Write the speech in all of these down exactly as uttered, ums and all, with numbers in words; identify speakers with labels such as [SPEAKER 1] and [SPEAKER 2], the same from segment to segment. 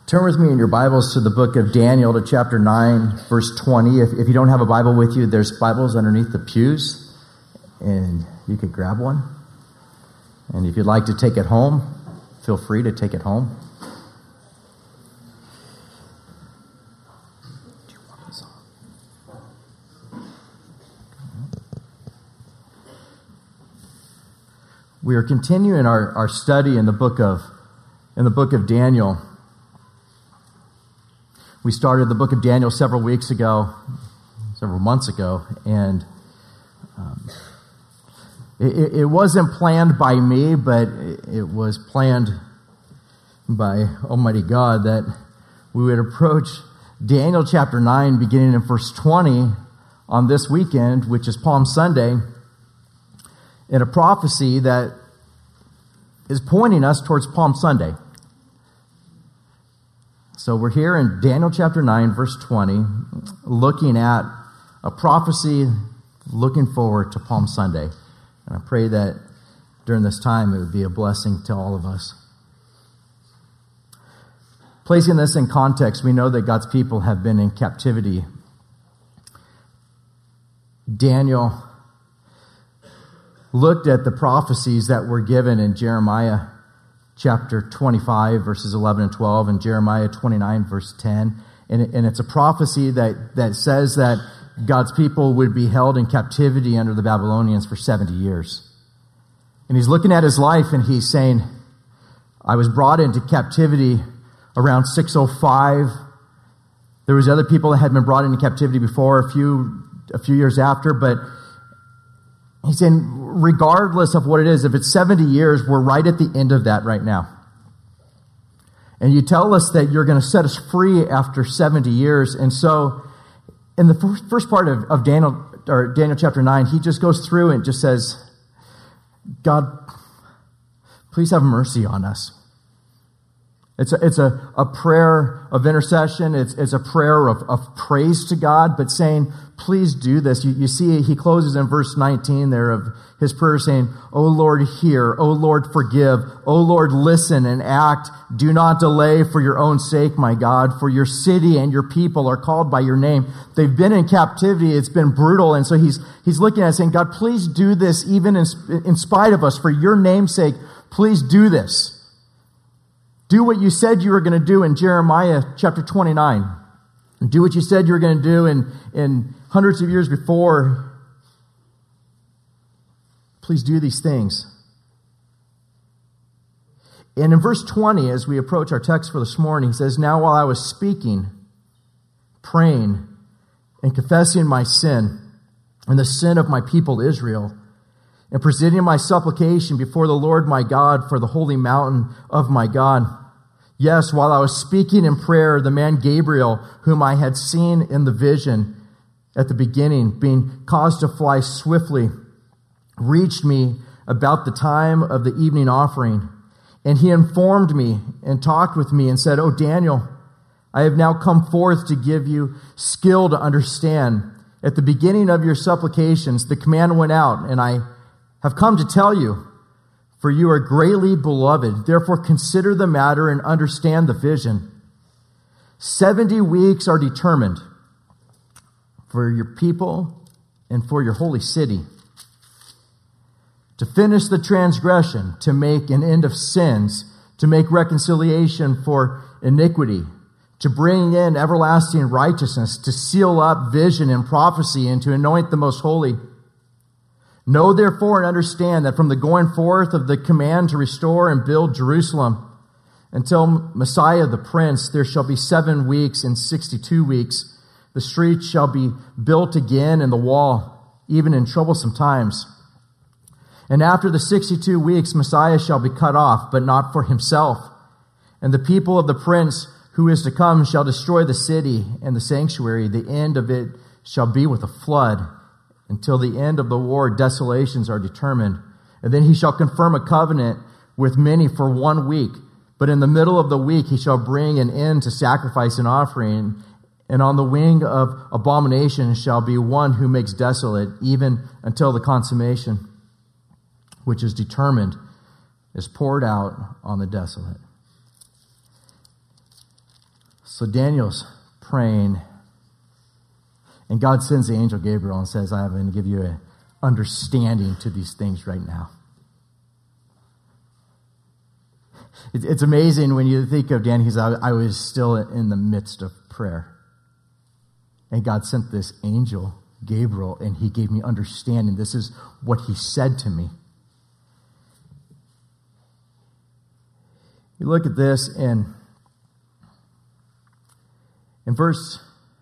[SPEAKER 1] Turn with me in your Bibles to the book of Daniel, to chapter nine, verse twenty. If, if you don't have a Bible with you, there's Bibles underneath the pews, and you could grab one. And if you'd like to take it home, feel free to take it home. Do you want this on? We are continuing our, our study in the book of in the book of Daniel. We started the book of Daniel several weeks ago, several months ago, and um, it, it wasn't planned by me, but it was planned by Almighty God that we would approach Daniel chapter nine, beginning in verse twenty, on this weekend, which is Palm Sunday, in a prophecy that is pointing us towards Palm Sunday. So we're here in Daniel chapter nine, verse twenty, looking at a prophecy, looking forward to Palm Sunday. And I pray that during this time it would be a blessing to all of us. Placing this in context, we know that God's people have been in captivity. Daniel looked at the prophecies that were given in Jeremiah chapter twenty-five, verses eleven and twelve, and Jeremiah twenty-nine, verse ten. And, it, and it's a prophecy that, that says that God's people would be held in captivity under the Babylonians for seventy years. And he's looking at his life and he's saying, I was brought into captivity around six oh five. There was other people that had been brought into captivity before, a few, a few years after, but he's saying, regardless of what it is, if it's seventy years, we're right at the end of that right now. And you tell us that you're going to set us free after seventy years. And so in the first, first part of, of Daniel, or Daniel chapter nine, he just goes through and just says, God, please have mercy on us. It's a, it's a, a prayer of intercession. It's, it's a prayer of, of praise to God, but saying, please do this. You, you see, he closes in verse nineteen there of his prayer saying, O Lord, hear. O Lord, forgive. O Lord, listen and act. Do not delay for your own sake, my God, for your city and your people are called by your name. They've been in captivity. It's been brutal. And so he's, he's looking at it saying, God, please do this even in, in spite of us. For your name's sake, please do this. Do what you said you were going to do in Jeremiah chapter twenty-nine. Do what you said you were going to do in, in hundreds of years before. Please do these things. And in verse twenty, as we approach our text for this morning, he says, Now while I was speaking, praying, and confessing my sin and the sin of my people Israel, and presenting my supplication before the Lord my God for the holy mountain of my God. Yes, while I was speaking in prayer, the man Gabriel, whom I had seen in the vision at the beginning, being caused to fly swiftly, reached me about the time of the evening offering. And he informed me and talked with me and said, O Daniel, I have now come forth to give you skill to understand. At the beginning of your supplications, the command went out, and I have come to tell you, for you are greatly beloved. Therefore consider the matter and understand the vision. Seventy weeks are determined for your people and for your holy city, to finish the transgression, to make an end of sins, to make reconciliation for iniquity, to bring in everlasting righteousness, to seal up vision and prophecy, and to anoint the most holy. Know therefore and understand that from the going forth of the command to restore and build Jerusalem until Messiah the Prince, there shall be seven weeks and sixty-two weeks. The streets shall be built again and the wall, even in troublesome times. And after the sixty-two weeks, Messiah shall be cut off, but not for himself. And the people of the Prince who is to come shall destroy the city and the sanctuary. The end of it shall be with a flood. Until the end of the war, desolations are determined. And then he shall confirm a covenant with many for one week. But in the middle of the week, he shall bring an end to sacrifice and offering. And on the wing of abomination shall be one who makes desolate, even until the consummation, which is determined, is poured out on the desolate. So Daniel's praying, and God sends the angel Gabriel and says, I'm going to give you an understanding to these things right now. It's amazing when you think of Daniel, because I was still in the midst of prayer. And God sent this angel, Gabriel, and he gave me understanding. This is what he said to me. You look at this, and in verse,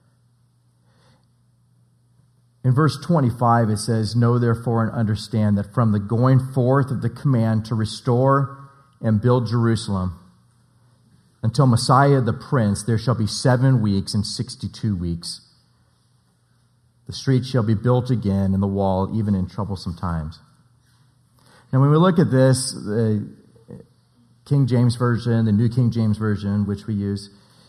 [SPEAKER 1] in verse twenty-five, it says, Know therefore and understand that from the going forth of the command to restore and build Jerusalem until Messiah the Prince, there shall be seven weeks and sixty-two weeks. The street shall be built again, and the wall even in troublesome times. Now, when we look at this, the King James Version, the New King James Version, which we use,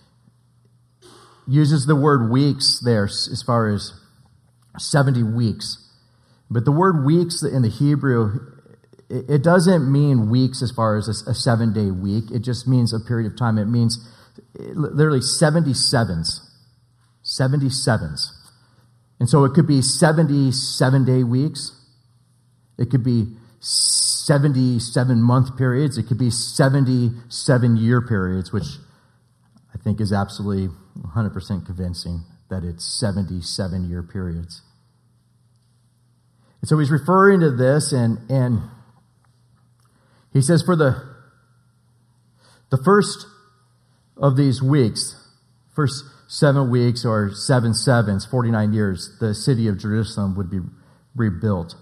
[SPEAKER 1] uses the word weeks there as far as seventy weeks. But the word weeks in the Hebrew, it doesn't mean weeks as far as a seven-day week. It just means a period of time. It means literally seventy-sevens. seventy-sevens. And so it could be seventy-seven-day weeks. It could be seventy-seven-month periods. It could be seventy-seven-year periods, which I think is absolutely one hundred percent convincing that it's seventy-seven-year periods. And so he's referring to this, and, and he says, for the, the first of these weeks, first seven weeks or seven sevens, forty-nine years, the city of Jerusalem would be rebuilt.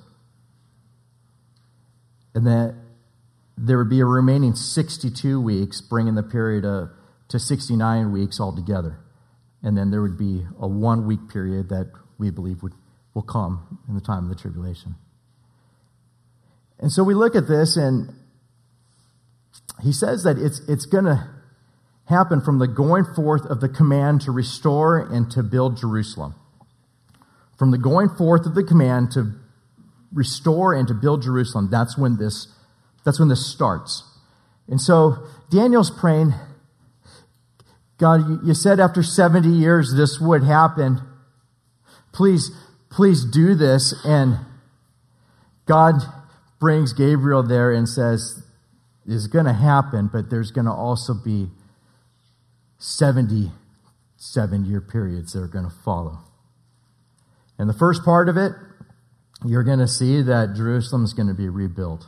[SPEAKER 1] And that there would be a remaining sixty-two weeks, bringing the period of, to sixty-nine weeks altogether. And then there would be a one-week period that we believe would will come in the time of the tribulation. And so we look at this, and he says that it's it's going to happen from the going forth of the command to restore and to build Jerusalem. From the going forth of the command to restore and to build Jerusalem, that's when this that's when this starts. And so Daniel's praying, God, you said after seventy years this would happen. Please, please do this. And God brings Gabriel there and says, it's going to happen, but there's going to also be seventy-seven-year periods that are going to follow. And the first part of it, you're going to see that Jerusalem is going to be rebuilt.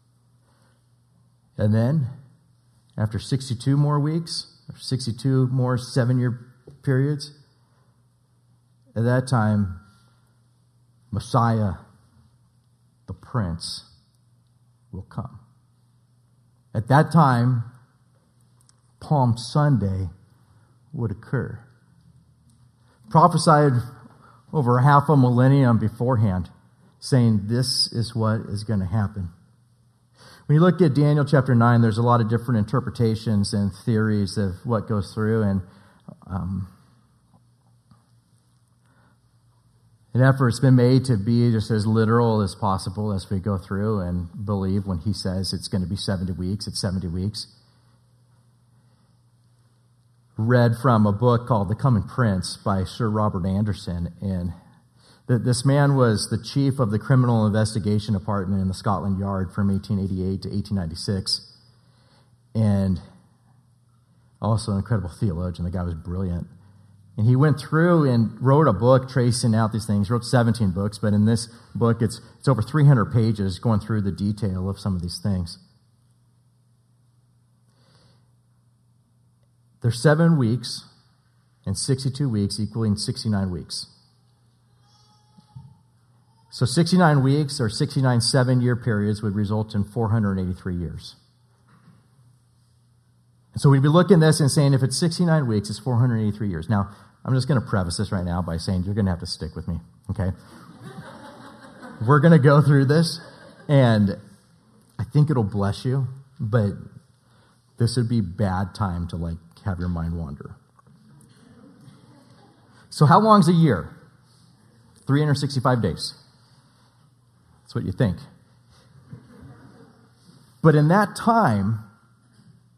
[SPEAKER 1] And then, after sixty-two more weeks, or sixty-two more seven-year periods, at that time, Messiah, the Prince, will come. At that time, Palm Sunday would occur. Prophesied over half a millennium beforehand, saying this is what is going to happen. When you look at Daniel chapter nine, there's a lot of different interpretations and theories of what goes through, and um, an effort's been made to be just as literal as possible as we go through and believe when he says it's going to be seventy weeks, it's seventy weeks. Read from a book called The Coming Prince by Sir Robert Anderson, and that this man was the chief of the Criminal Investigation Department in the Scotland Yard from eighteen eighty-eight to eighteen ninety-six, and also an incredible theologian. The guy was brilliant. And he went through and wrote a book tracing out these things, wrote seventeen books, but in this book, it's it's over three hundred pages going through the detail of some of these things. There's seven weeks and sixty-two weeks equaling sixty-nine weeks. So sixty-nine weeks or sixty-nine seven-year periods would result in four hundred eighty-three years. And so we'd be looking at this and saying if it's sixty-nine weeks, it's four hundred eighty-three years. Now, I'm just going to preface this right now by saying you're going to have to stick with me, okay? We're going to go through this, and I think it'll bless you, but this would be bad time to, like, have your mind wander. So how long's a year? three hundred sixty-five days. That's what you think. But in that time,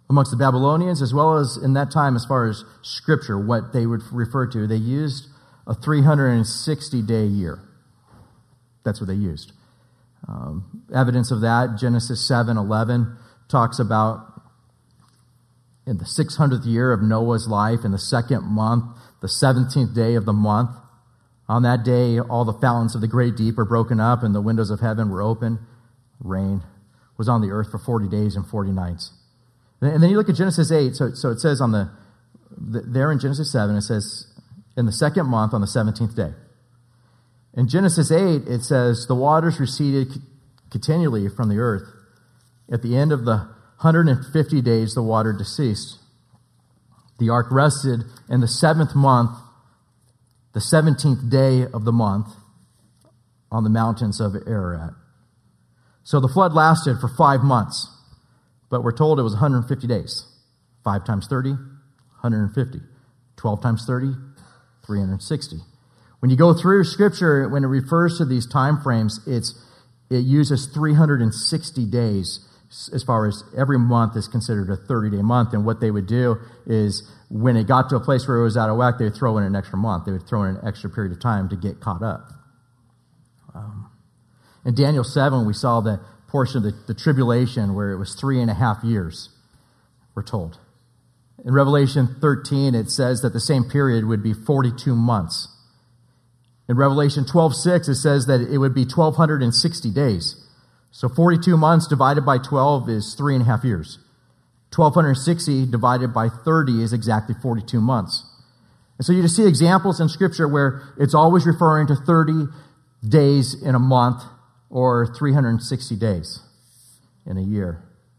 [SPEAKER 1] amongst the Babylonians, as well as in that time as far as Scripture, what they would refer to. They used a three hundred sixty day year. That's what they used. Um, evidence of that, Genesis seven eleven talks about in the six hundredth year of Noah's life, in the second month, the seventeenth day of the month. On that day, all the fountains of the great deep were broken up and the windows of heaven were open. Rain was on the earth for forty days and forty nights. And then you look at Genesis eight. So, so it says on the, there in Genesis seven, it says, in the second month on the seventeenth day. In Genesis eight, it says, the waters receded continually from the earth. At the end of the one hundred fifty days, the water deceased. The ark rested in the seventh month, the seventeenth day of the month, on the mountains of Ararat. So the flood lasted for five months, but we're told it was one hundred fifty days. Five times thirty, one hundred fifty. Twelve times thirty, three hundred sixty. When you go through Scripture, when it refers to these time frames, it's it uses three hundred sixty days as far as every month is considered a thirty-day month. And what they would do is when it got to a place where it was out of whack, they would throw in an extra month. They would throw in an extra period of time to get caught up. Um, in Daniel seven, we saw the portion of the, the tribulation where it was three and a half years, we're told. In Revelation thirteen, it says that the same period would be forty-two months. In Revelation twelve six, it says that it would be one thousand two hundred sixty days. So forty-two months divided by twelve is three and a half years. twelve sixty divided by thirty is exactly forty-two months. And so you just see examples in Scripture where it's always referring to thirty days in a month or three hundred sixty days in a year.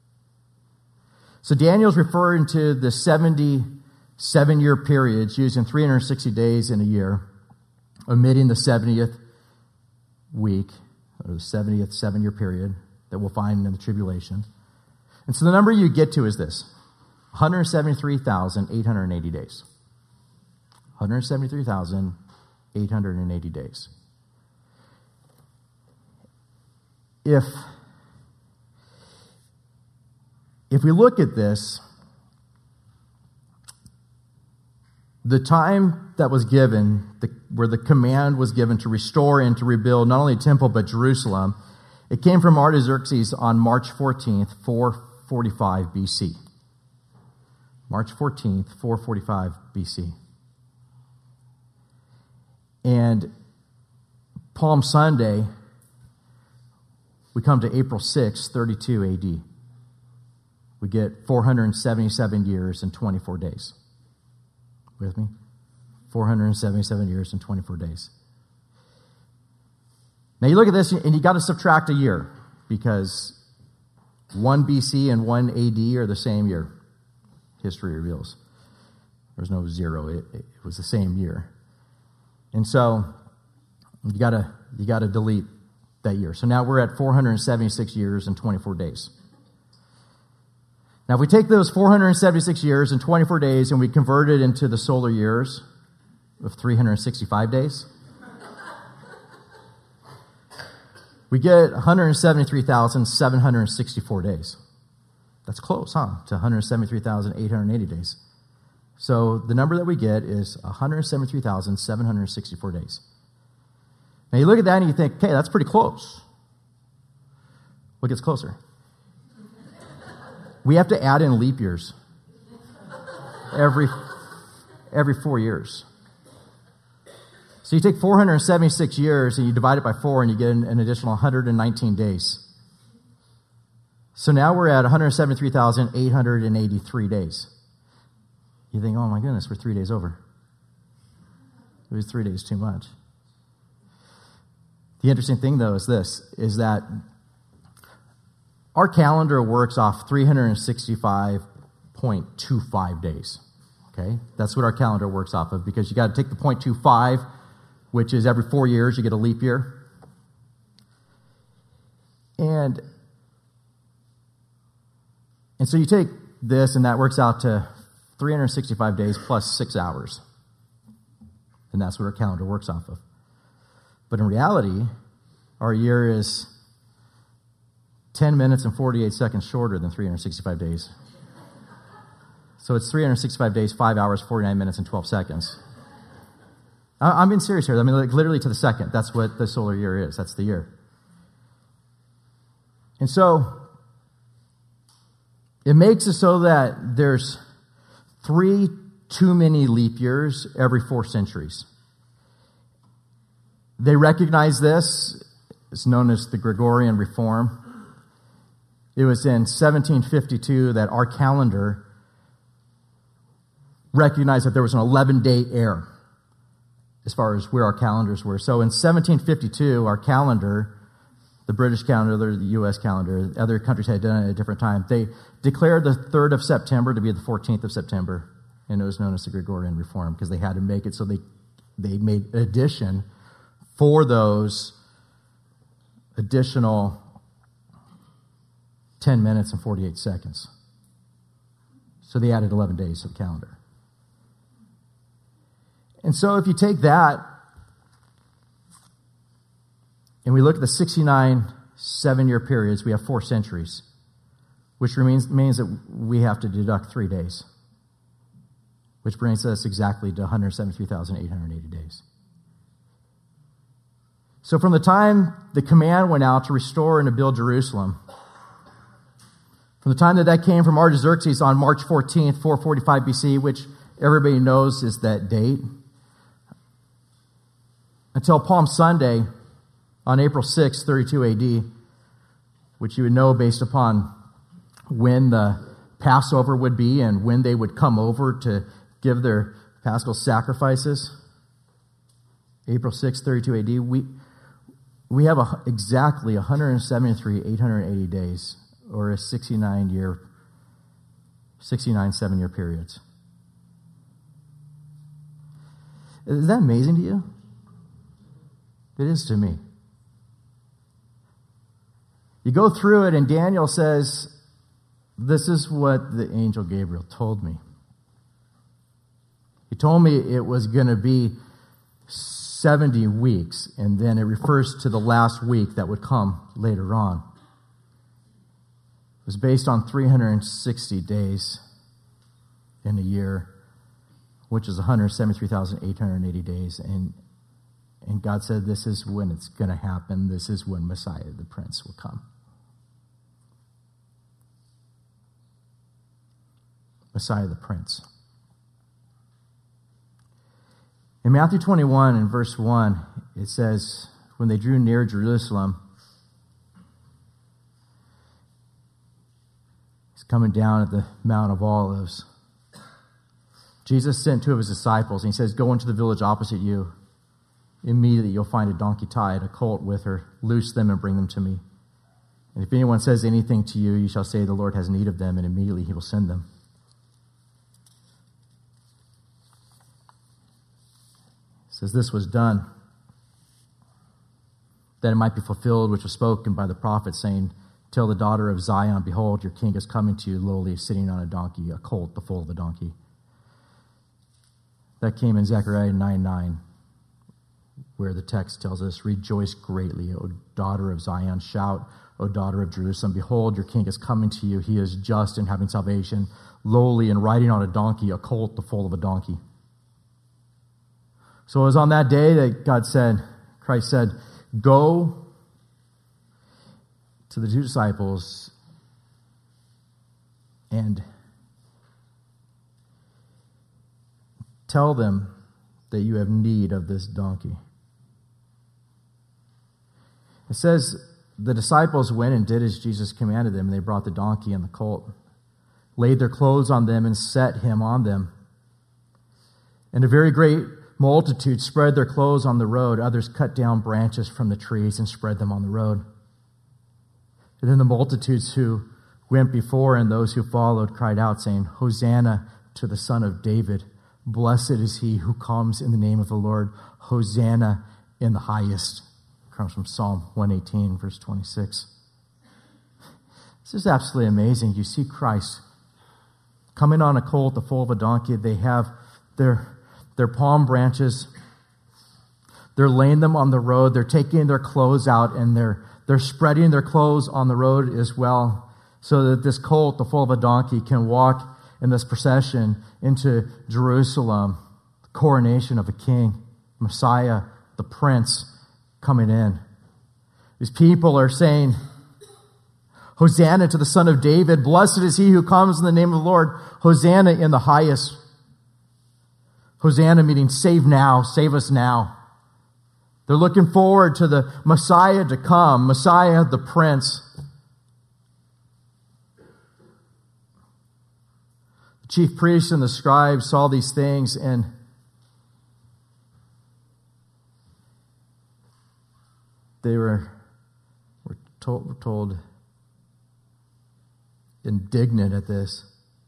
[SPEAKER 1] So Daniel's referring to the seventy-seven-year periods using three hundred sixty days in a year, omitting the seventieth week, or the seventieth seven-year period that we'll find in the tribulation. And so the number you get to is this, one hundred seventy-three thousand eight hundred eighty days. one hundred seventy-three thousand eight hundred eighty days. If, if we look at this, the time that was given, the, where the command was given to restore and to rebuild not only the temple but Jerusalem, it came from Artaxerxes on March fourteenth, four forty-five B C. March fourteenth, four forty-five B C. And Palm Sunday, we come to April sixth, thirty-two A D. We get four hundred seventy-seven years and twenty-four days. With me? four hundred seventy-seven years and twenty-four days. Now you look at this and you got to subtract a year because one B C and one A D are the same year. History reveals. There's no zero. It, it was the same year. And so you got to you got to delete that year. So now we're at four hundred seventy-six years and twenty-four days. Now, if we take those four hundred seventy-six years and twenty-four days and we convert it into the solar years of three hundred sixty-five days, we get one hundred seventy-three thousand seven hundred sixty-four days. That's close, huh? To one hundred seventy-three thousand eight hundred eighty days. So the number that we get is one hundred seventy-three thousand seven hundred sixty-four days. Now you look at that and you think, okay, that's pretty close. What gets closer? We have to add in leap years every, every four years. So you take four hundred seventy-six years and you divide it by four and you get an, an additional one hundred nineteen days. So now we're at one hundred seventy-three thousand eight hundred eighty-three days. You think, oh my goodness, we're three days over. It was three days too much. The interesting thing, though, is this, is that our calendar works off three hundred sixty-five point two five days. Okay? That's what our calendar works off of, because you got to take the zero point two five, which is every four years you get a leap year. And, and so you take this, and that works out to three hundred sixty-five days plus six hours. And that's what our calendar works off of. But in reality, our year is ten minutes and forty-eight seconds shorter than three hundred sixty-five days. So it's three hundred sixty-five days, five hours, forty-nine minutes, and twelve seconds. I, I'm being serious here. I mean, like literally to the second. That's what the solar year is. That's the year. And so it makes it so that there's three too many leap years every four centuries. They recognize this. It's known as the Gregorian Reform. It was in seventeen fifty-two that our calendar recognized that there was an eleven-day error as far as where our calendars were. So in seventeen fifty-two, our calendar, the British calendar, the U S calendar, other countries had done it at a different time. They declared the third of September to be the fourteenth of September, and it was known as the Gregorian Reform because they had to make it so they, they made an addition for those additional ten minutes and forty-eight seconds. So they added eleven days to the calendar. And so if you take that and we look at the sixty-nine seven-year periods, we have four centuries, which means, means that we have to deduct three days, which brings us exactly to one hundred seventy-three thousand eight hundred eighty days. So from the time the command went out to restore and to build Jerusalem, from the time that that came from Artaxerxes on March fourteenth, four forty-five B C, which everybody knows is that date, until Palm Sunday on April sixth, thirty-two A D, which you would know based upon when the Passover would be and when they would come over to give their Paschal sacrifices. April sixth, thirty-two A D, we we have a, exactly one hundred seventy-three thousand eight hundred eighty days, or a sixty-nine year, sixty-nine seven-year periods. Is that amazing to you? It is to me. You go through it, and Daniel says, this is what the angel Gabriel told me. He told me it was going to be seventy weeks, and then it refers to the last week that would come later on. It was based on three hundred sixty days in a year, which is one hundred seventy-three thousand eight hundred eighty days. And, and God said, this is when it's going to happen. This is when Messiah, the Prince, will come. Messiah, the Prince. In Matthew twenty-one, in verse one, it says, when they drew near Jerusalem, he's coming down at the Mount of Olives. Jesus sent two of his disciples, and he says, go into the village opposite you. Immediately you'll find a donkey tied, a colt with her. Loose them and bring them to me. And if anyone says anything to you, you shall say, the Lord has need of them, and immediately he will send them. It says this was done, that it might be fulfilled, which was spoken by the prophet, saying, tell the daughter of Zion, behold, your king is coming to you lowly, sitting on a donkey, a colt, the foal of a donkey. That came in Zechariah nine nine, where the text tells us, rejoice greatly, O daughter of Zion. Shout, O daughter of Jerusalem. Behold, your king is coming to you. He is just and having salvation, lowly and riding on a donkey, a colt, the foal of a donkey. So it was on that day that God said, Christ said, go to the two disciples and tell them that you have need of this donkey. It says the disciples went and did as Jesus commanded them, and they brought the donkey and the colt, laid their clothes on them, and set him on them. And a very great multitude spread their clothes on the road. Others cut down branches from the trees and spread them on the road. And then the multitudes who went before and those who followed cried out, saying, Hosanna to the Son of David. Blessed is he who comes in the name of the Lord. Hosanna in the highest. It comes from Psalm one eighteen, verse twenty-six. This is absolutely amazing. You see Christ coming on a colt, the foal of a donkey. They have their Their palm branches, they're laying them on the road. They're taking their clothes out, and they're they're spreading their clothes on the road as well, so that this colt, the foal of a donkey, can walk in this procession into Jerusalem, the coronation of a king, Messiah, the Prince, coming in. These people are saying, Hosanna to the Son of David. Blessed is he who comes in the name of the Lord. Hosanna in the highest. Hosanna meaning save now, save us now. They're looking forward to the Messiah to come, Messiah the Prince. The chief priests and the scribes saw these things, and they were, were told, were told indignant at this.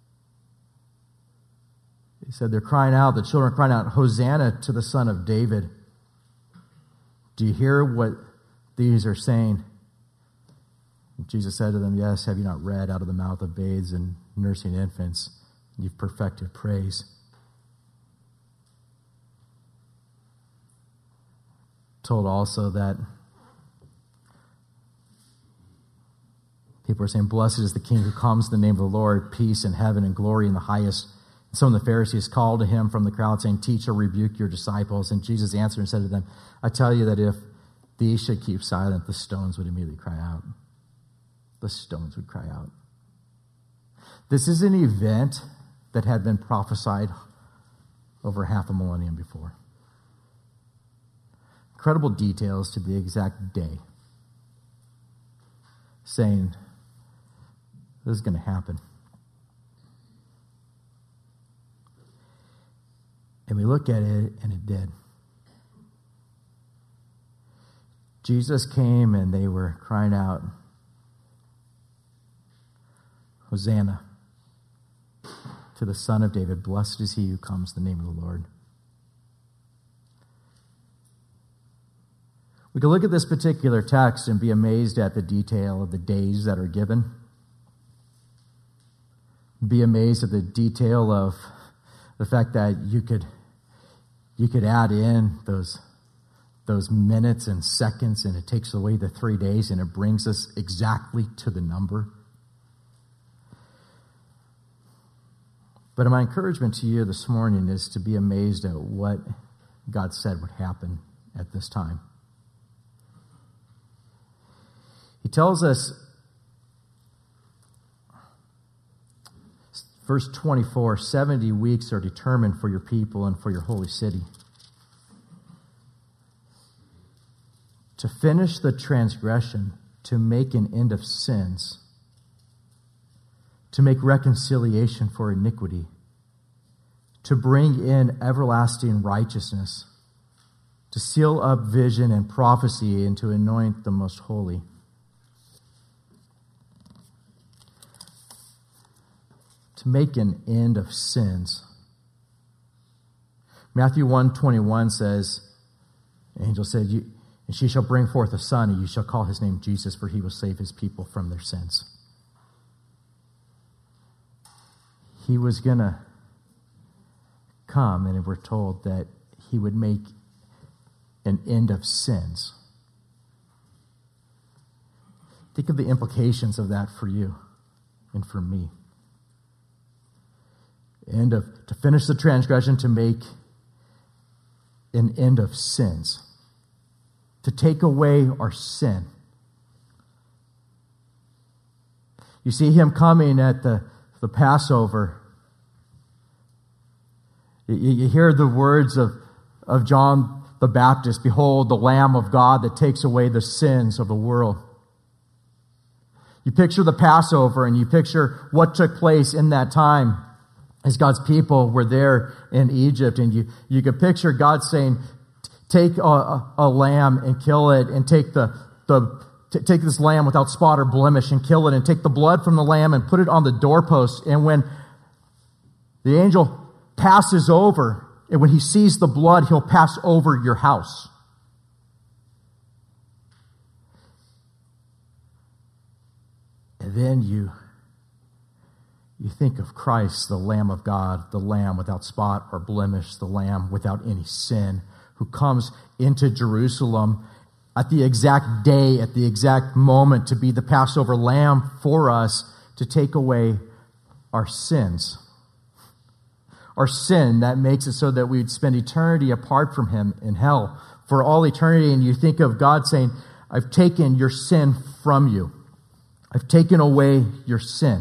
[SPEAKER 1] He said they're crying out, the children are crying out, Hosanna to the Son of David. Do you hear what these are saying? Jesus said to them, yes, have you not read, out of the mouth of babes and nursing infants, you've perfected praise. Told also that people are saying, blessed is the King who comes in the name of the Lord, peace in heaven and glory in the highest. And some of the Pharisees called to him from the crowd, saying, teacher, rebuke your disciples. And Jesus answered and said to them, I tell you that if these should keep silent, the stones would immediately cry out. The stones would cry out. This is an event that had been prophesied over half a millennium before. Incredible details to the exact day, saying, this is going to happen. And we look at it, and it did. Jesus came, and they were crying out, Hosanna to the Son of David. Blessed is he who comes in the name of the Lord. We can look at this particular text and be amazed at the detail of the days that are given. Be amazed at the detail of the fact that you could you could add in those those minutes and seconds, and it takes away the three days, and it brings us exactly to the number. But my encouragement to you this morning is to be amazed at what God said would happen at this time. He tells us, verse twenty-four, seventy weeks are determined for your people and for your holy city, to finish the transgression, to make an end of sins, to make reconciliation for iniquity, to bring in everlasting righteousness, to seal up vision and prophecy, and to anoint the most holy. To make an end of sins. Matthew one twenty-one says, the angel said, you, and she shall bring forth a son, and you shall call his name Jesus, for he will save his people from their sins. He was going to come, and we're told that he would make an end of sins. Think of the implications of that for you and for me. End of, to finish the transgression, to make an end of sins, to take away our sin. You see him coming at the, the Passover. You, you hear the words of, of John the Baptist, behold, the Lamb of God that takes away the sins of the world. You picture the Passover, and you picture what took place in that time. As God's people were there in Egypt, and you, you could picture God saying, take a, a, a lamb and kill it, and take the, the t- take this lamb without spot or blemish and kill it, and take the blood from the lamb and put it on the doorpost. And when the angel passes over, and when he sees the blood, he'll pass over your house. And then you You think of Christ, the Lamb of God, the Lamb without spot or blemish, the Lamb without any sin, who comes into Jerusalem at the exact day, at the exact moment, to be the Passover Lamb for us, to take away our sins. our sin that makes it so that we'd spend eternity apart from him in hell for all eternity. And you think of God saying, I've taken your sin from you. I've taken away your sin.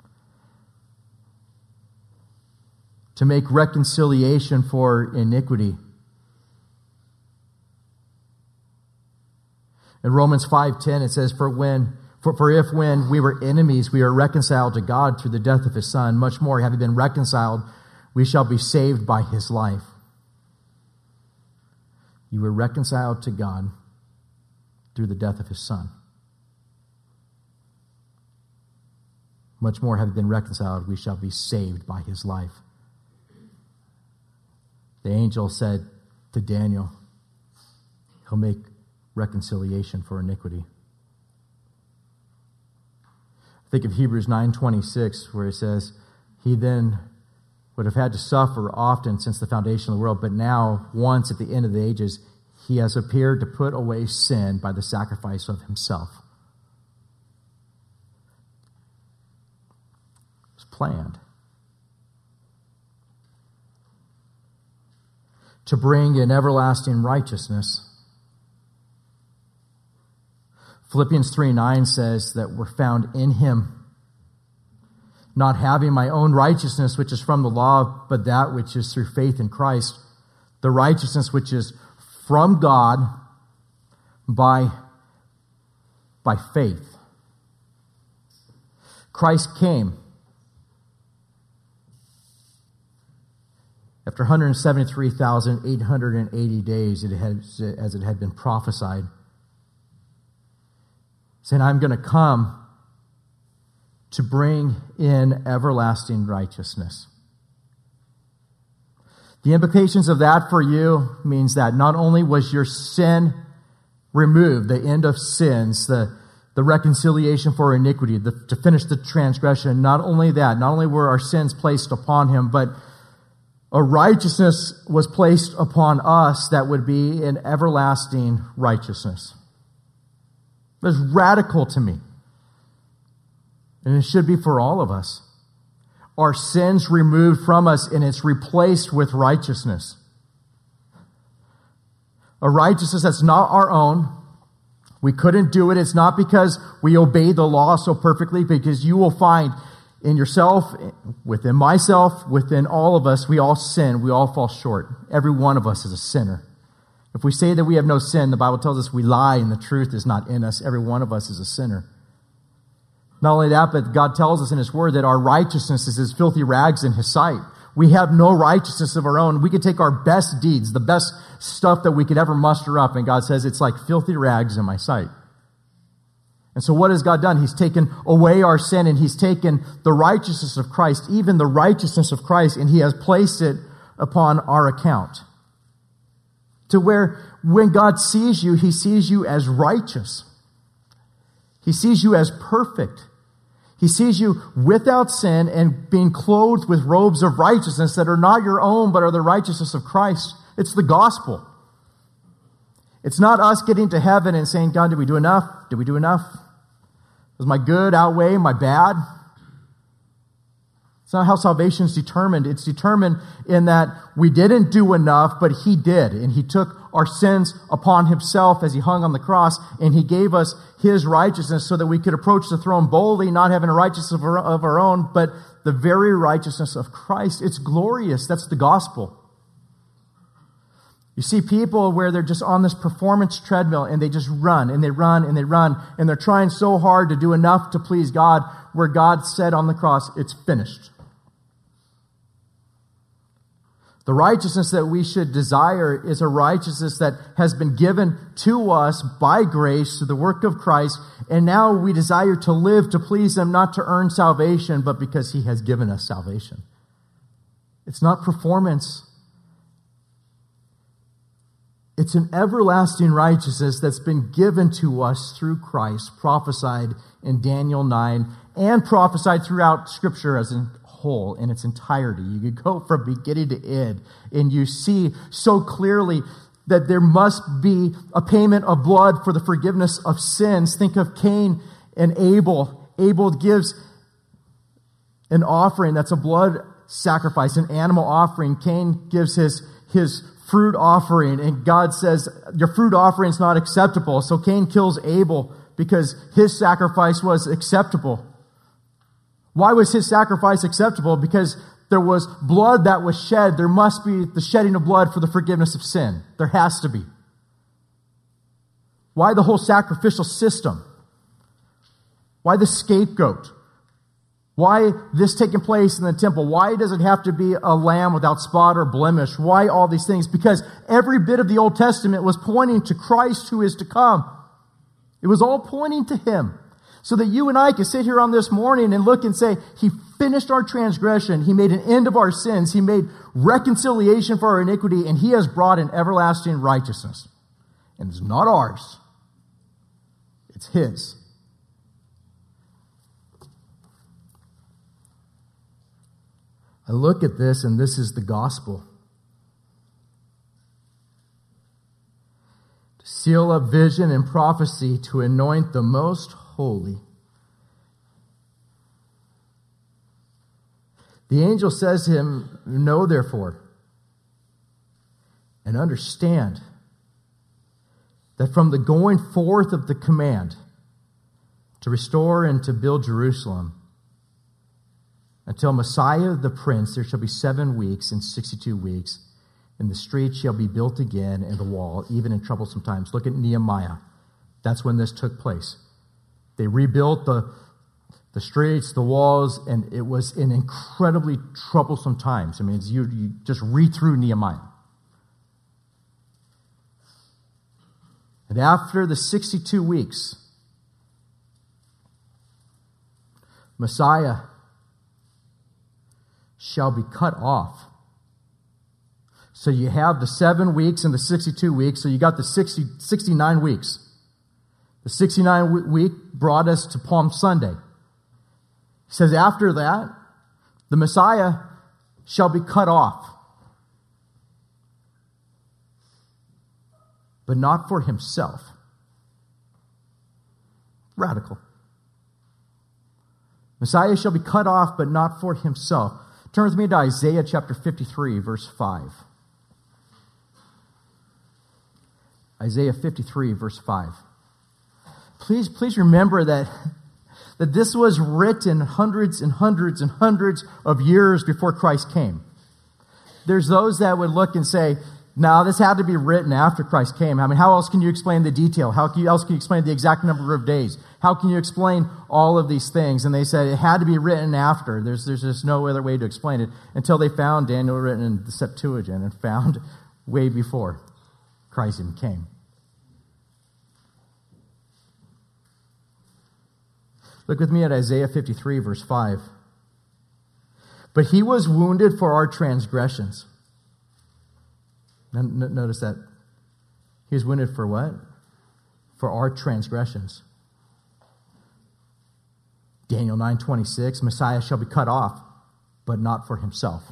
[SPEAKER 1] To make reconciliation for iniquity. In Romans five ten, it says, For when, for, for if when we were enemies, we are reconciled to God through the death of his Son, much more, having been reconciled, we shall be saved by his life. You were reconciled to God through the death of his Son. Much more, having been reconciled, we shall be saved by his life. The angel said to Daniel, he'll make reconciliation for iniquity. Think of Hebrews nine twenty-six, where it says, he then would have had to suffer often since the foundation of the world, but now, once at the end of the ages, he has appeared to put away sin by the sacrifice of himself. It was planned. To bring in everlasting righteousness. Philippians three nine says that we're found in him, not having my own righteousness, which is from the law, but that which is through faith in Christ, the righteousness which is from God by, by faith. Christ came after one hundred seventy-three thousand eight hundred eighty days, it had, as it had been prophesied, saying, I'm going to come to bring in everlasting righteousness. The implications of that for you means that not only was your sin removed, the end of sins, the, the reconciliation for iniquity, the, to finish the transgression, not only that, not only were our sins placed upon him, but a righteousness was placed upon us that would be an everlasting righteousness. It was radical to me. And it should be for all of us. Our sins removed from us, and it's replaced with righteousness. A righteousness that's not our own. We couldn't do it. It's not because we obey the law so perfectly, because you will find in yourself, within myself, within all of us, we all sin. We all fall short. Every one of us is a sinner. If we say that we have no sin, the Bible tells us we lie and the truth is not in us. Every one of us is a sinner. Not only that, but God tells us in his word that our righteousness is as filthy rags in his sight. We have no righteousness of our own. We could take our best deeds, the best stuff that we could ever muster up, and God says it's like filthy rags in my sight. And so what has God done? He's taken away our sin, and he's taken the righteousness of Christ, even the righteousness of Christ, and he has placed it upon our account. To where when God sees you, he sees you as righteous. He sees you as perfect. He sees you without sin and being clothed with robes of righteousness that are not your own, but are the righteousness of Christ. It's the gospel. It's not us getting to heaven and saying, God, did we do enough? Did we do enough? Does my good outweigh my bad? It's not how salvation is determined. It's determined in that we didn't do enough, but he did. And he took our sins upon himself as he hung on the cross, and he gave us his righteousness so that we could approach the throne boldly, not having a righteousness of our, of our own, but the very righteousness of Christ. It's glorious. That's the gospel. You see people where they're just on this performance treadmill and they just run and they run and they run and they're trying so hard to do enough to please God, where God said on the cross, it's finished. The righteousness that we should desire is a righteousness that has been given to us by grace through the work of Christ, and now we desire to live to please him, not to earn salvation, but because he has given us salvation. It's not performance. It's an everlasting righteousness that's been given to us through Christ, prophesied in Daniel nine, and prophesied throughout Scripture as a whole, in its entirety. You could go from beginning to end, and you see so clearly that there must be a payment of blood for the forgiveness of sins. Think of Cain and Abel. Abel gives an offering that's a blood sacrifice, an animal offering. Cain gives his, his fruit offering, and God says, your fruit offering is not acceptable. So Cain kills Abel because his sacrifice was acceptable. Why was his sacrifice acceptable? Because there was blood that was shed. There must be the shedding of blood for the forgiveness of sin. There has to be. Why the whole sacrificial system? Why the scapegoat? Why this taking place in the temple? Why does it have to be a lamb without spot or blemish? Why all these things? Because every bit of the Old Testament was pointing to Christ who is to come. It was all pointing to Him. So that you and I can sit here on this morning and look and say, He finished our transgression. He made an end of our sins. He made reconciliation for our iniquity, and He has brought an everlasting righteousness. And it's not ours. It's His. I look at this, and this is the gospel. To seal up vision and prophecy, to anoint the most holy. The angel says to him, know therefore, and understand that from the going forth of the command to restore and to build Jerusalem, until Messiah the Prince, there shall be seven weeks and sixty-two weeks, and the street shall be built again, and the wall, even in troublesome times. Look at Nehemiah. That's when this took place. They rebuilt the, the streets, the walls, and it was in incredibly troublesome times. I mean, you, you just read through Nehemiah. And after the sixty-two weeks, Messiah shall be cut off. So you have the seven weeks and the sixty-two weeks, so you got the sixty, sixty-nine weeks. The sixty-nine week brought us to Palm Sunday. He says, after that, the Messiah shall be cut off. But not for himself. Radical. Messiah shall be cut off, but not for himself. Turn with me to Isaiah chapter fifty-three, verse five. Isaiah fifty-three, verse five. Please, please remember that, that this was written hundreds and hundreds and hundreds of years before Christ came. There's those that would look and say, no, this had to be written after Christ came. I mean, how else can you explain the detail? How can you, else can you explain the exact number of days? How can you explain all of these things? And they said it had to be written after. There's, there's just no other way to explain it until they found Daniel written in the Septuagint and found way before Christ even came. Look with me at Isaiah fifty-three, verse five. But he was wounded for our transgressions. Notice that. He was wounded for what? For our transgressions. Daniel nine twenty-six, Messiah shall be cut off, but not for himself.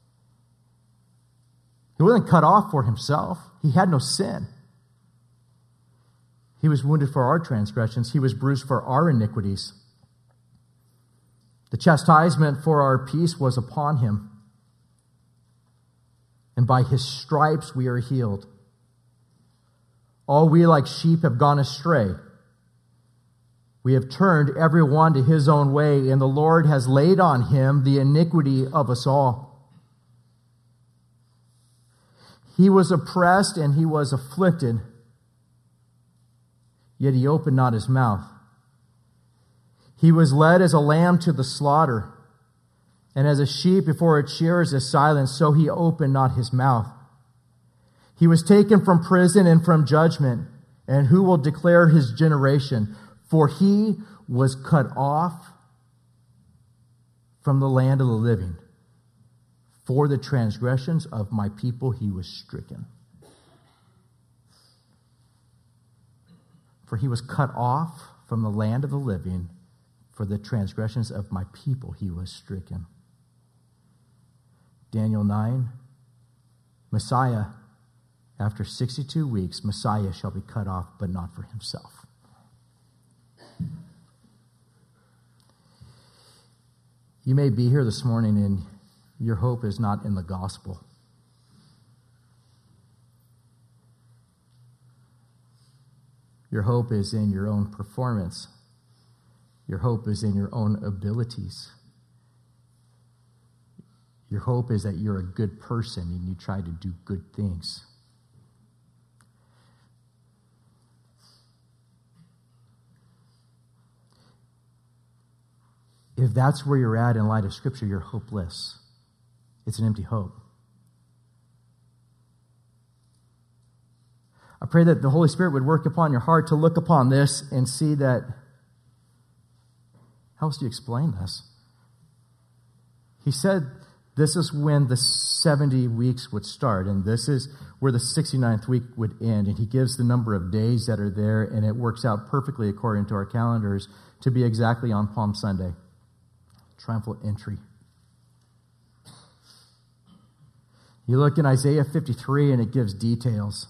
[SPEAKER 1] He wasn't cut off for himself. He had no sin. He was wounded for our transgressions. He was bruised for our iniquities. The chastisement for our peace was upon him. And by his stripes we are healed. All we like sheep have gone astray. We have turned every one to his own way, and the Lord has laid on him the iniquity of us all. He was oppressed and he was afflicted, yet he opened not his mouth. He was led as a lamb to the slaughter, and as a sheep before its shearers is silent, so he opened not his mouth. He was taken from prison and from judgment, and who will declare his generation? For he was cut off from the land of the living. For the transgressions of my people he was stricken. For he was cut off from the land of the living. For the transgressions of my people he was stricken. Daniel nine, Messiah, after sixty-two weeks, Messiah shall be cut off, but not for himself. You may be here this morning and Your hope is not in the gospel. Your hope is in your own performance. Your hope is in your own abilities. Your hope is that you're a good person and you try to do good things. If that's where you're at in light of Scripture, you're hopeless. It's an empty hope. I pray that the Holy Spirit would work upon your heart to look upon this and see that. How else do you explain this? He said this is when the seventy weeks would start, and this is where the sixty-ninth week would end. And he gives the number of days that are there, and it works out perfectly according to our calendars to be exactly on Palm Sunday. Triumphal entry. You look in Isaiah fifty-three, and it gives details.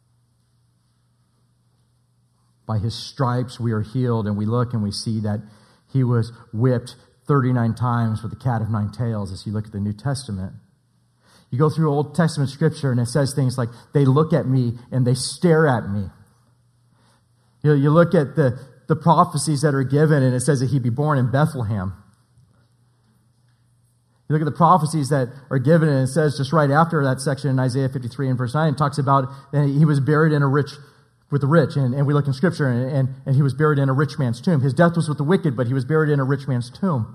[SPEAKER 1] By his stripes we are healed, and we look and we see that he was whipped thirty-nine times with the cat of nine tails as you look at the New Testament. You go through Old Testament Scripture, and it says things like, they look at me and they stare at me. You know, you look at the, the prophecies that are given, and it says that he'd be born in Bethlehem. You look at the prophecies that are given, and it says just right after that section in Isaiah fifty-three and verse nine, it talks about that he was buried in a rich with the rich, and, and we look in Scripture, and, and, and he was buried in a rich man's tomb. His death was with the wicked, but he was buried in a rich man's tomb.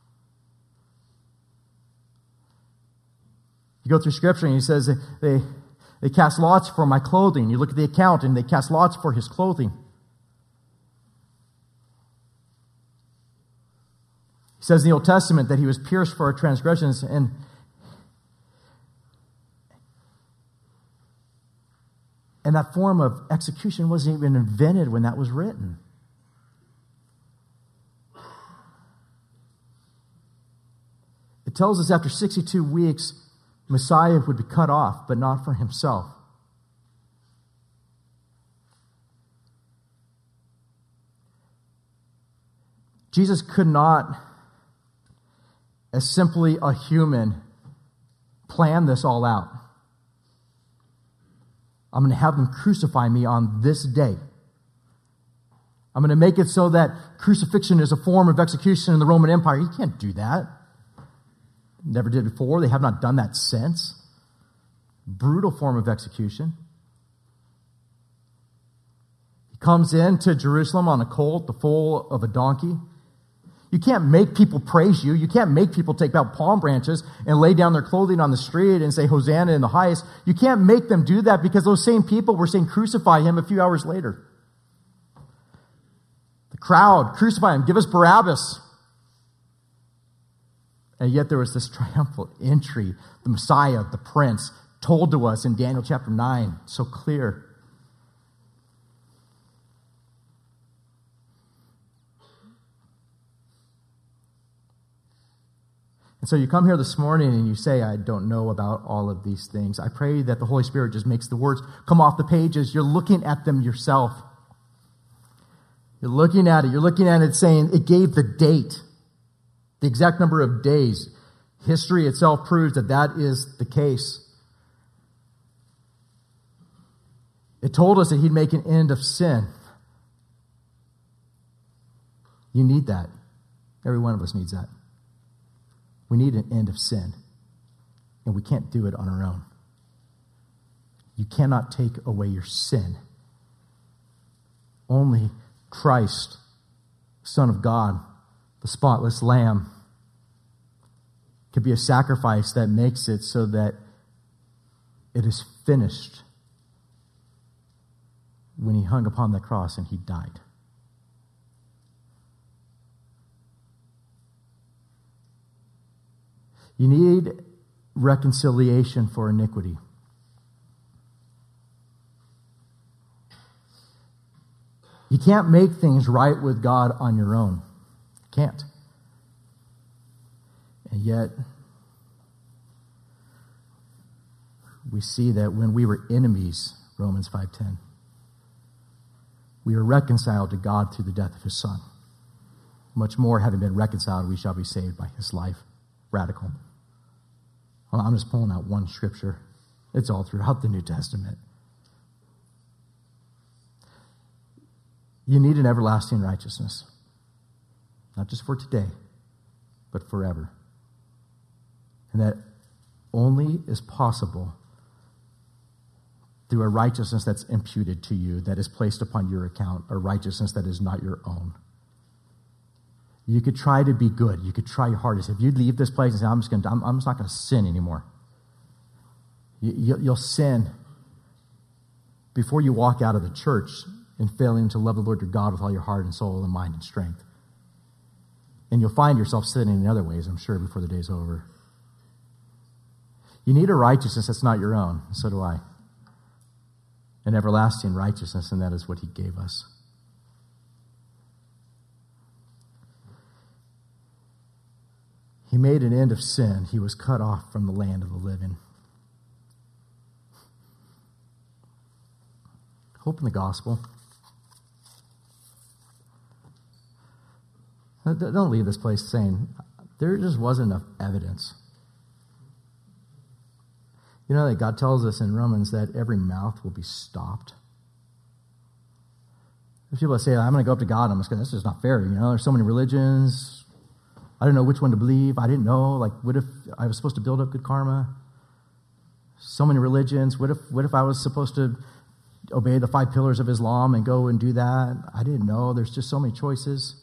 [SPEAKER 1] You go through Scripture, and he says they, they, they cast lots for my clothing. You look at the account, and they cast lots for his clothing. He says in the Old Testament that he was pierced for our transgressions, and And that form of execution wasn't even invented when that was written. It tells us after sixty-two weeks, Messiah would be cut off, but not for himself. Jesus could not, as simply a human, plan this all out. I'm going to have them crucify me on this day. I'm going to make it so that crucifixion is a form of execution in the Roman Empire. You can't do that. Never did before. They have not done that since. Brutal form of execution. He comes into Jerusalem on a colt, the foal of a donkey. You can't make people praise you. You can't make people take out palm branches and lay down their clothing on the street and say, Hosanna in the highest. You can't make them do that because those same people were saying, crucify him a few hours later. The crowd, crucify him, give us Barabbas. And yet there was this triumphal entry, the Messiah, the Prince, told to us in Daniel chapter nine, so clear. And so you come here this morning and you say, I don't know about all of these things. I pray that the Holy Spirit just makes the words come off the pages. You're looking at them yourself. You're looking at it. You're looking at it saying it gave the date, the exact number of days. History itself proves that that is the case. It told us that he'd make an end of sin. You need that. Every one of us needs that. We need an end of sin, and we can't do it on our own. You cannot take away your sin. Only Christ, Son of God, the spotless Lamb, can be a sacrifice that makes it so that it is finished when he hung upon the cross and he died. You need reconciliation for iniquity. You can't make things right with God on your own. You can't. And yet, we see that when we were enemies, Romans five ten, we were reconciled to God through the death of his Son. Much more, having been reconciled, we shall be saved by his life. Radical. Well, I'm just pulling out one scripture. It's all throughout the New Testament. You need an everlasting righteousness. Not just for today, but forever. And that only is possible through a righteousness that's imputed to you, that is placed upon your account, a righteousness that is not your own. You could try to be good. You could try your hardest. If you leave this place and say, I'm just, gonna, I'm, I'm just not going to sin anymore. You, you, you'll sin before you walk out of the church in failing to love the Lord your God with all your heart and soul and mind and strength. And you'll find yourself sinning in other ways, I'm sure, before the day's over. You need a righteousness that's not your own. So do I. An everlasting righteousness, and that is what he gave us. He made an end of sin. He was cut off from the land of the living. Hope in the gospel. Don't leave this place saying, there just wasn't enough evidence. You know that God tells us in Romans that every mouth will be stopped. There's people that say, I'm going to go up to God. I'm just going, this is not fair. You know, there's so many religions. I don't know which one to believe. I didn't know. Like, what if I was supposed to build up good karma? So many religions. What if, what if I was supposed to obey the five pillars of Islam and go and do that? I didn't know. There's just so many choices.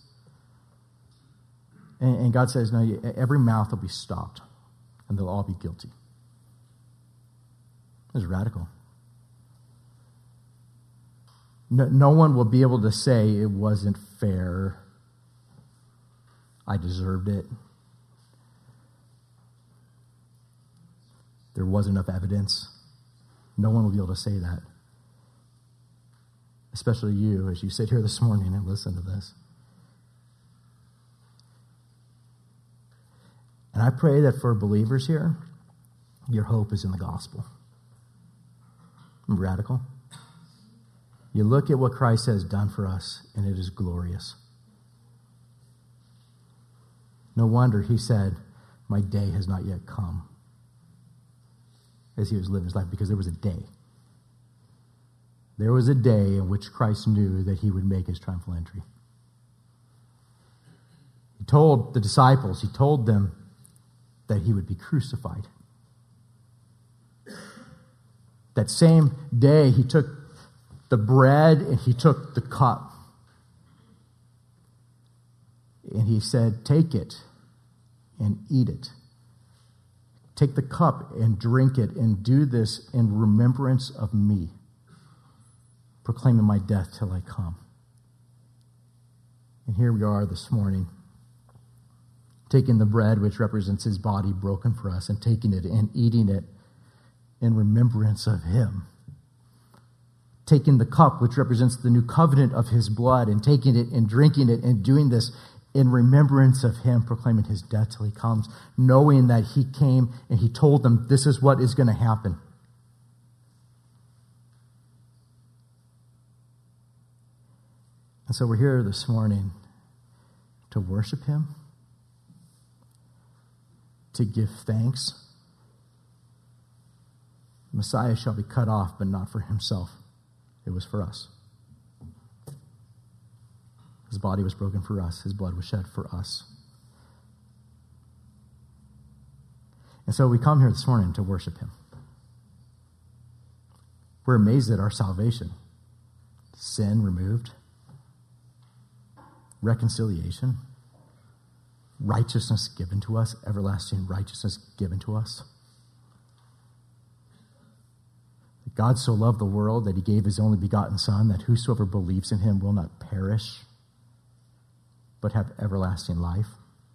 [SPEAKER 1] And, and God says, no, every mouth will be stopped, and they'll all be guilty. It's radical. No, no one will be able to say it wasn't fair. I deserved it. There wasn't enough evidence. No one will be able to say that. Especially you, as you sit here this morning and listen to this. And I pray that for believers here, your hope is in the gospel. Radical. You look at what Christ has done for us, and it is glorious. No wonder he said, my day has not yet come, as he was living his life, because there was a day. There was a day in which Christ knew that he would make his triumphal entry. He told the disciples, he told them that he would be crucified. That same day, he took the bread and he took the cup. And he said, take it and eat it. Take the cup and drink it, and do this in remembrance of me, proclaiming my death till I come. And here we are this morning, taking the bread, which represents his body broken for us, and taking it and eating it in remembrance of him. Taking the cup, which represents the new covenant of his blood, and taking it and drinking it and doing this in remembrance of him, proclaiming his death till he comes, knowing that he came and he told them this is what is going to happen. And so we're here this morning to worship him, to give thanks. Messiah shall be cut off, but not for himself. It was for us. His body was broken for us. His blood was shed for us. And so we come here this morning to worship him. We're amazed at our salvation. Sin removed. Reconciliation. Righteousness given to us. Everlasting righteousness given to us. God so loved the world that he gave his only begotten Son, that whosoever believes in him will not perish, but have everlasting life.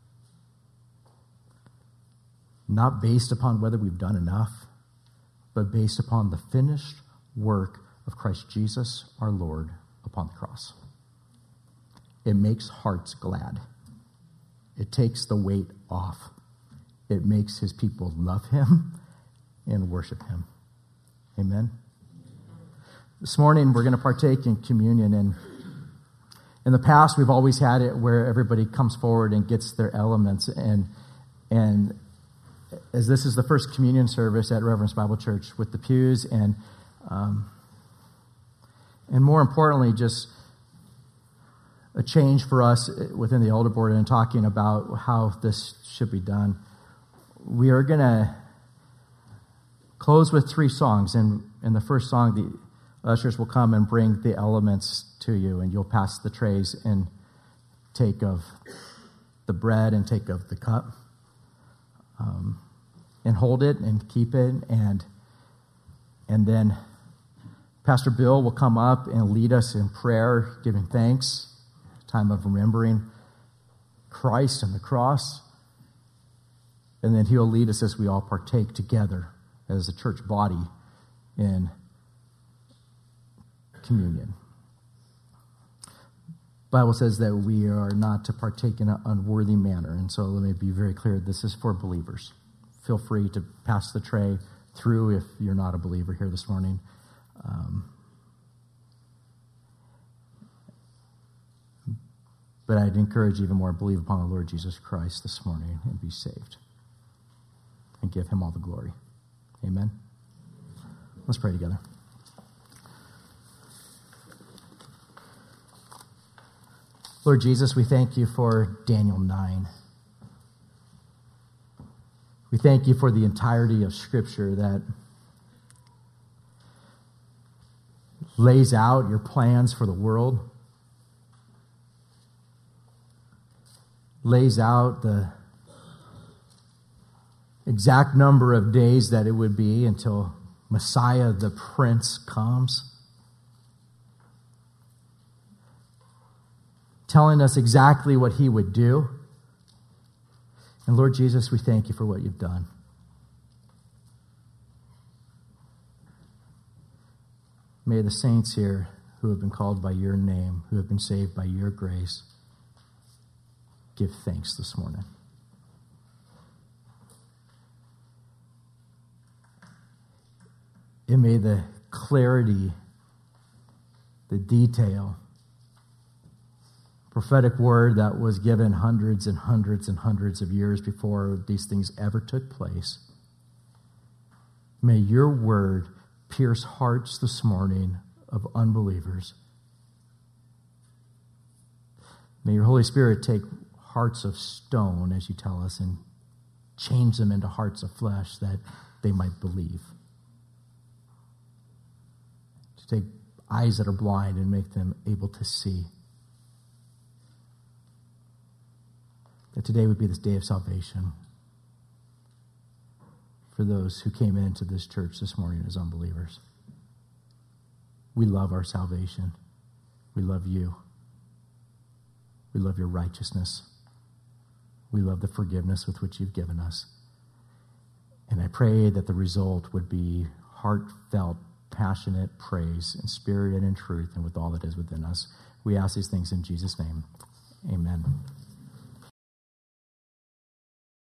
[SPEAKER 1] Not based upon whether we've done enough, but based upon the finished work of Christ Jesus, our Lord, upon the cross. It makes hearts glad. It takes the weight off. It makes his people love him and worship him. Amen. This morning, we're going to partake in communion. And in the past, we've always had it where everybody comes forward and gets their elements. And, and as this is the first communion service at Reverence Bible Church with the pews, and um, and more importantly, just a change for us within the elder board and talking about how this should be done. We are going to close with three songs, and in the first song, the ushers will come and bring the elements to you, and you'll pass the trays and take of the bread and take of the cup, um, and hold it and keep it, and and then Pastor Bill will come up and lead us in prayer, giving thanks, time of remembering Christ and the cross, and then he'll lead us as we all partake together as a church body in communion. The Bible says that we are not to partake in an unworthy manner, and so let me be very clear, this is for believers. Feel free to pass the tray through if you're not a believer here this morning. Um, but I'd encourage even more, believe upon the Lord Jesus Christ this morning and be saved and give him all the glory. Amen. Let's pray together. Lord Jesus, we thank you for Daniel nine. We thank you for the entirety of Scripture that lays out your plans for the world, lays out the exact number of days that it would be until Messiah the Prince comes, telling us exactly what he would do. And Lord Jesus, we thank you for what you've done. May the saints here who have been called by your name, who have been saved by your grace, give thanks this morning. And may the clarity, the detail, prophetic word that was given hundreds and hundreds and hundreds of years before these things ever took place, may your word pierce hearts this morning of unbelievers. May your Holy Spirit take hearts of stone, as you tell us, and change them into hearts of flesh that they might believe. To take eyes that are blind and make them able to see. That today would be this day of salvation for those who came into this church this morning as unbelievers. We love our salvation. We love you. We love your righteousness. We love the forgiveness with which you've given us. And I pray that the result would be heartfelt, passionate praise in spirit and in truth and with all that is within us. We ask these things in Jesus' name. Amen.